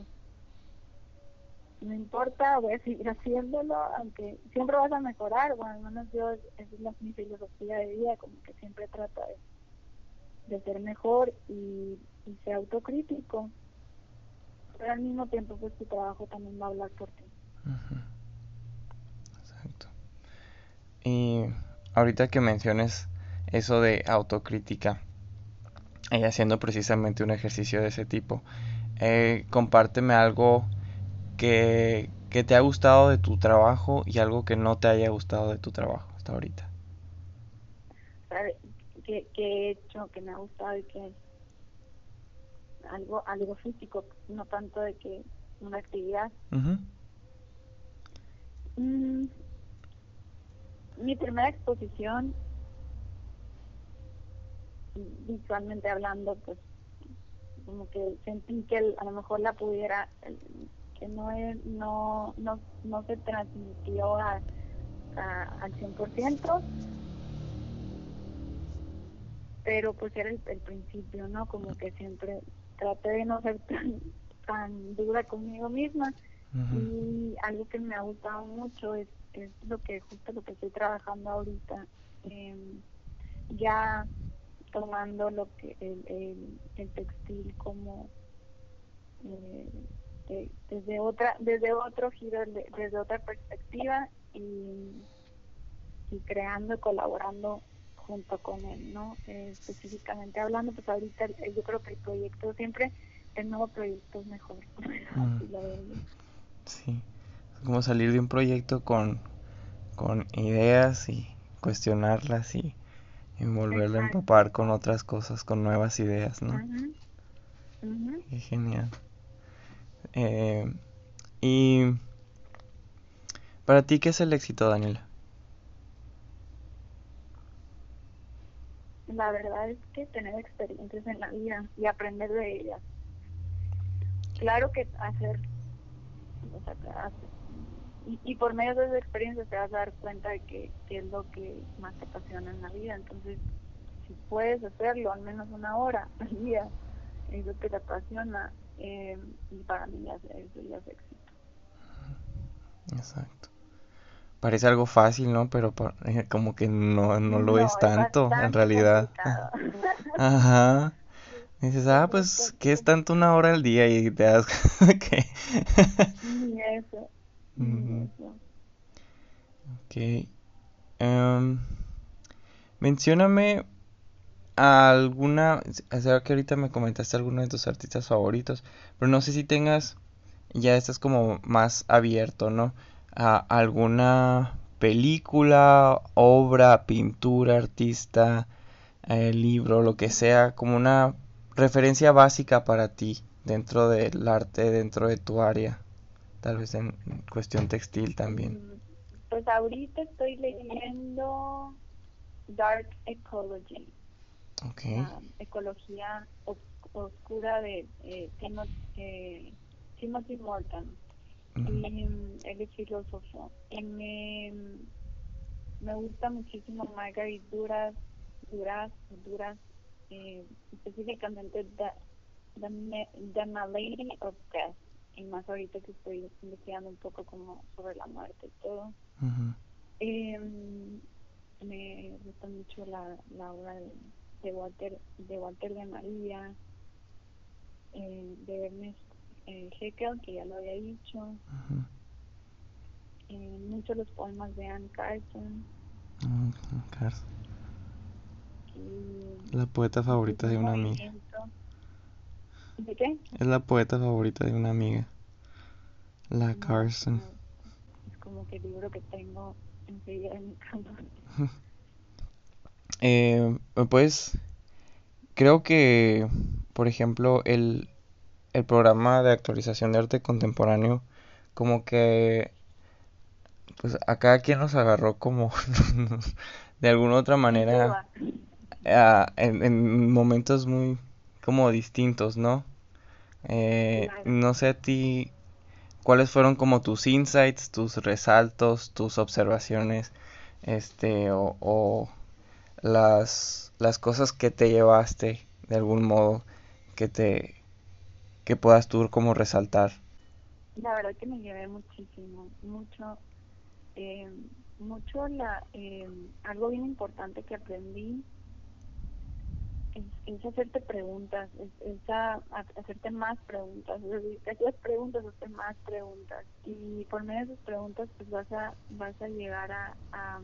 [SPEAKER 1] no importa, voy a seguir haciéndolo, aunque siempre vas a mejorar, bueno, al menos yo, esa es la, mi filosofía de vida, como que siempre trata de, de ser mejor y, y ser autocrítico, pero al mismo tiempo pues tu trabajo también va a hablar por ti.
[SPEAKER 3] Ujú, exacto. Y ahorita que menciones eso de autocrítica y haciendo precisamente un ejercicio de ese tipo, eh, compárteme algo que, que te ha gustado de tu trabajo y algo que no te haya gustado de tu trabajo hasta ahorita.
[SPEAKER 1] ¿Sabe? Que, que he hecho, que me ha gustado y que algo, algo físico, no tanto de que una actividad.
[SPEAKER 3] Ujú.
[SPEAKER 1] Mm, mi primera exposición, visualmente hablando, pues como que sentí que el, a lo mejor la pudiera, el, que no, es, no, no, no se transmitió a, a, al cien por ciento, pero pues era el, el principio, ¿no? Como que siempre traté de no ser tan, tan dura conmigo misma.
[SPEAKER 3] Ujú.
[SPEAKER 1] Y algo que me ha gustado mucho es, es lo que justo lo que estoy trabajando ahorita, eh, ya tomando lo que el, el, el textil como eh, de, desde otra desde otro giro, de, desde otra perspectiva, y, y creando, colaborando junto con él, ¿no? Eh, específicamente hablando, pues ahorita el, yo creo que el proyecto siempre, el nuevo proyecto es mejor.
[SPEAKER 3] Mm,
[SPEAKER 1] Así lo veo yo.
[SPEAKER 3] sí, es como salir de un proyecto con, con ideas y cuestionarlas y, y volverlo a
[SPEAKER 1] Exacto.
[SPEAKER 3] empapar con otras cosas, con nuevas ideas, ¿no?
[SPEAKER 1] Ujú, ujú.
[SPEAKER 3] Qué genial. Eh, y para ti, ¿qué es el éxito, Daniela?
[SPEAKER 1] La verdad es que tener experiencias en la vida y aprender de ellas. Claro que hacer, o sea, hacer- y, y por medio de esas experiencias te vas a dar cuenta de que, que es lo que más te apasiona en la vida. Entonces, si puedes hacerlo al menos una hora al día, es lo que te apasiona, eh, y para mí ya, es- eso ya es éxito.
[SPEAKER 3] Exacto. Parece algo fácil, ¿no? Pero pa- eh, como que no, no lo es
[SPEAKER 1] No, es
[SPEAKER 3] tanto, en
[SPEAKER 1] bastante
[SPEAKER 3] realidad.
[SPEAKER 1] complicado.
[SPEAKER 3] Ajá. Dices,
[SPEAKER 1] Es
[SPEAKER 3] ah, pues,
[SPEAKER 1] bastante
[SPEAKER 3] ¿qué es tanto una hora al día? Y te das que...
[SPEAKER 1] Ni eso, ni
[SPEAKER 3] Ujú.
[SPEAKER 1] eso.
[SPEAKER 3] Ok. Em, mencióname alguna, o sea que ahorita me comentaste alguno de tus artistas favoritos, pero no sé si tengas, ya estás como más abierto, ¿no? A alguna película, obra, pintura, artista, eh, libro, lo que sea, como una referencia básica para ti dentro del arte, dentro de tu área, tal vez en cuestión textil también.
[SPEAKER 1] Mm, Pues ahorita estoy leyendo Dark Ecology,
[SPEAKER 3] Ok.
[SPEAKER 1] la ecología os- oscura de eh, Timo- eh, Timothy Morton.
[SPEAKER 3] Ujú,
[SPEAKER 1] Y mm, él es filósofo. Y me, me gusta muchísimo Margaret Duras, Duras, Duras, eh, específicamente The, The, Ma- The Malady of Death. Y más ahorita que estoy investigando un poco como sobre la muerte y todo.
[SPEAKER 3] ujú,
[SPEAKER 1] Eh, Me gusta mucho la, la obra de, de Walter de Walter de María, eh, de Ernest eh, Haeckel, que ya lo había dicho,
[SPEAKER 3] ujú,
[SPEAKER 1] eh, mucho los poemas de Anne Carson,
[SPEAKER 3] ujú, claro.
[SPEAKER 1] y
[SPEAKER 3] La poeta favorita
[SPEAKER 1] muchísimo
[SPEAKER 3] de una amiga.
[SPEAKER 1] movimiento. ¿De qué?
[SPEAKER 3] Es la poeta favorita de una amiga, la
[SPEAKER 1] No,
[SPEAKER 3] Carson.
[SPEAKER 1] no, es como que el libro que tengo enseguida en mi cama.
[SPEAKER 3] Eh, pues creo que, por ejemplo, el, el programa de actualización de arte contemporáneo, como que, pues a cada quien nos agarró como de alguna otra
[SPEAKER 1] En
[SPEAKER 3] manera
[SPEAKER 1] curva.
[SPEAKER 3] ah, en, en momentos muy como distintos, ¿no? Eh,
[SPEAKER 1] Claro.
[SPEAKER 3] no sé a ti, ¿cuáles fueron como tus insights, tus resaltos, tus observaciones, este, o, o las, las cosas que te llevaste de algún modo que te, que puedas tú como resaltar?
[SPEAKER 1] La verdad que me llevé muchísimo, mucho, eh, mucho la, eh, algo bien importante que aprendí es, es hacerte preguntas, es, es a, a- hacerte más preguntas, es decir, te hacías preguntas, hacerte más preguntas, y por medio de esas preguntas pues vas a, vas a llegar a, a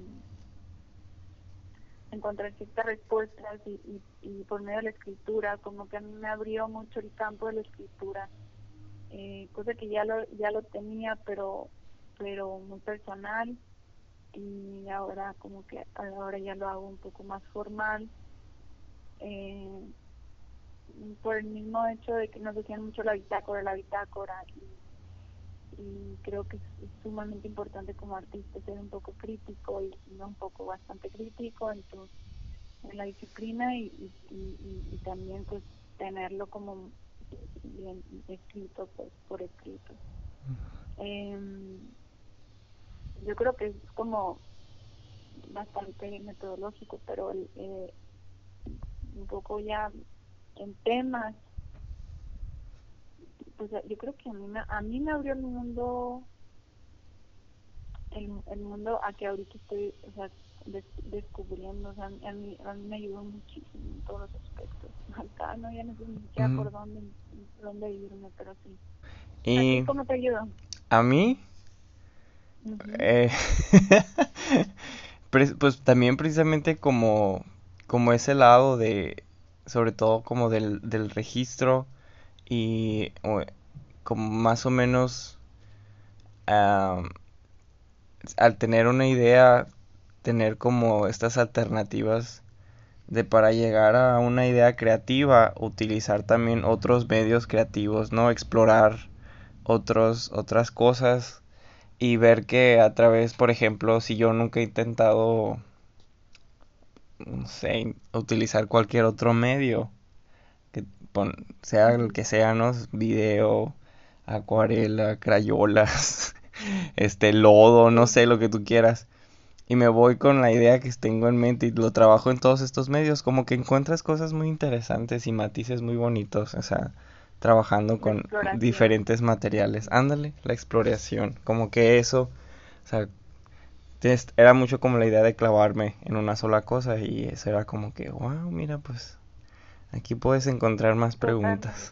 [SPEAKER 1] encontrar ciertas respuestas, y, y, y por medio de la escritura, como que a mí me abrió mucho el campo de la escritura, eh, cosa que ya lo, ya lo tenía, pero, pero muy personal, y ahora como que ahora ya lo hago un poco más formal. Eh, por el mismo hecho de que nos decían mucho la bitácora, la bitácora, y, y creo que es, es sumamente importante como artista ser un poco crítico, y, y no un poco, bastante crítico en, tu, en la disciplina, y, y, y, y también pues tenerlo como bien escrito, pues por escrito. Eh, yo creo que es como bastante metodológico, pero el, eh, un poco ya en temas o sea, yo creo que a mí me, a mí me abrió el mundo, el, el mundo a que ahorita estoy, o sea, des, descubriendo, o sea, a mí, a mí me ayudó muchísimo en todos los aspectos. Acá no, ya no sé ni siquiera por dónde, dónde irme, pero sí. ¿A ti
[SPEAKER 3] Y
[SPEAKER 1] cómo te ayudó?
[SPEAKER 3] a mí,
[SPEAKER 1] Uh-huh.
[SPEAKER 3] eh, pues también precisamente como, como ese lado de, sobre todo como del, del registro y o, como más o menos uh, al tener una idea, tener como estas alternativas de para llegar a una idea creativa, utilizar también otros medios creativos, ¿no? Explorar otros, otras cosas y ver que a través, por ejemplo, si yo nunca he intentado, no sé, utilizar cualquier otro medio, que pon, sea el que sea, ¿no? Video, acuarela, crayolas, este, lodo, no sé, lo que tú quieras. Y me voy con la idea que tengo en mente y lo trabajo en todos estos medios, como que encuentras cosas muy interesantes y matices muy bonitos, o sea, trabajando con diferentes materiales. Ándale, la exploración, como que eso, o sea, era mucho como la idea de clavarme en una sola cosa y eso era como que, wow, mira, pues aquí puedes encontrar más preguntas.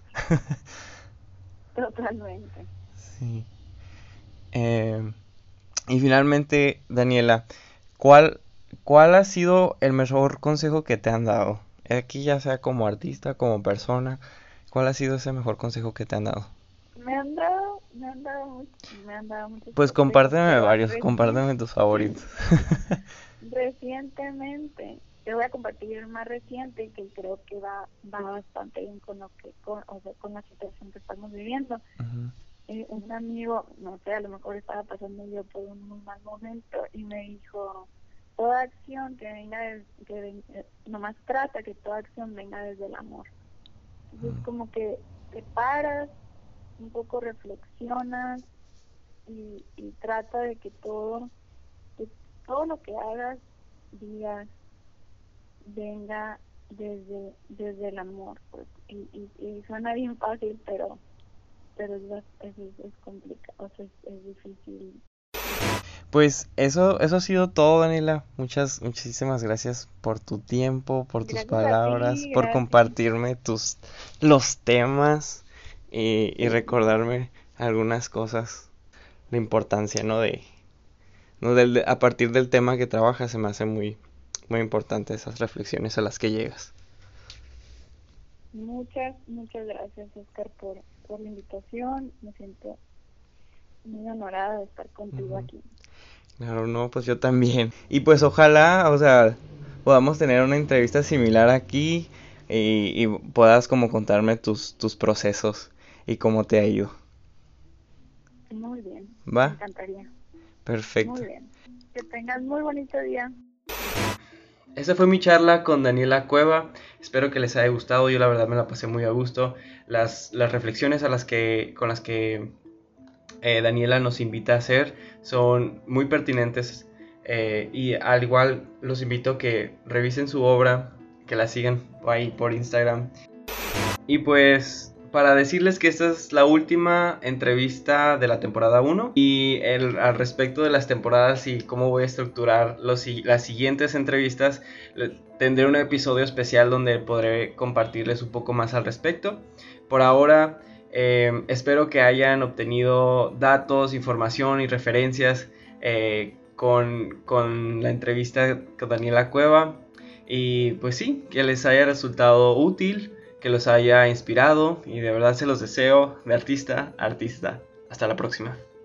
[SPEAKER 1] Totalmente.
[SPEAKER 3] Sí. Eh, y finalmente, Daniela, ¿cuál, ¿cuál ha sido el mejor consejo que te han dado? Aquí ya sea como artista, como persona, ¿cuál ha sido ese mejor consejo que te han dado?
[SPEAKER 1] Me han dado, me han dado, mucho, me han dado muchos
[SPEAKER 3] Pues
[SPEAKER 1] consejos,
[SPEAKER 3] compárteme
[SPEAKER 1] pero
[SPEAKER 3] varios,
[SPEAKER 1] recién,
[SPEAKER 3] compárteme tus favoritos.
[SPEAKER 1] recientemente, te voy a compartir el más reciente que creo que va, va bastante bien con lo que, con, o sea, con la situación que estamos viviendo.
[SPEAKER 3] Uh-huh.
[SPEAKER 1] Eh, un amigo, no sé, a lo mejor estaba pasando yo por un muy mal momento y me dijo, toda acción que venga, de, que ven, eh, nomás trata que toda acción venga desde el amor. Entonces, uh-huh. como que te paras, un poco reflexionas y, y trata de que todo, que todo lo que hagas, digas, venga desde, desde el amor. Pues, y, y, y suena bien fácil, pero pero es, es, es complicado, o sea, es, es difícil.
[SPEAKER 3] Pues eso, eso ha sido todo, Daniela. Muchas, muchísimas gracias por tu tiempo, por tus
[SPEAKER 1] Gracias
[SPEAKER 3] palabras,
[SPEAKER 1] ti,
[SPEAKER 3] por
[SPEAKER 1] gracias.
[SPEAKER 3] compartirme tus los temas y, y recordarme algunas cosas, la importancia, ¿no? De, no del, a partir del tema que trabajas se me hace muy, muy importante esas reflexiones a las que llegas.
[SPEAKER 1] Muchas, muchas gracias, Oscar, por, por la invitación. Me siento muy honorada de estar contigo uh-huh. aquí.
[SPEAKER 3] Claro, no, pues yo también. Y pues ojalá, o sea, podamos tener una entrevista similar aquí y, y puedas como contarme tus, tus procesos y cómo te ha ido.
[SPEAKER 1] Muy bien.
[SPEAKER 3] ¿Va?
[SPEAKER 1] Me encantaría.
[SPEAKER 3] Perfecto.
[SPEAKER 1] Muy bien. Que tengas muy bonito día.
[SPEAKER 2] Esa fue mi charla con Daniela Cueva. Espero que les haya gustado. Yo la verdad me la pasé muy a gusto. Las, las reflexiones a las que, con las que eh, Daniela nos invita a hacer son muy pertinentes. Eh, y al igual los invito a que revisen su obra, que la sigan ahí por Instagram. Y pues para decirles que esta es la última entrevista de la temporada uno y el, al respecto de las temporadas y cómo voy a estructurar los, las siguientes entrevistas, tendré un episodio especial donde podré compartirles un poco más al respecto. Por ahora eh, espero que hayan obtenido datos, información y referencias eh, con, con la entrevista con Daniela Cueva y pues sí, que les haya resultado útil, que los haya inspirado y de verdad se los deseo de artista a artista. Hasta la próxima.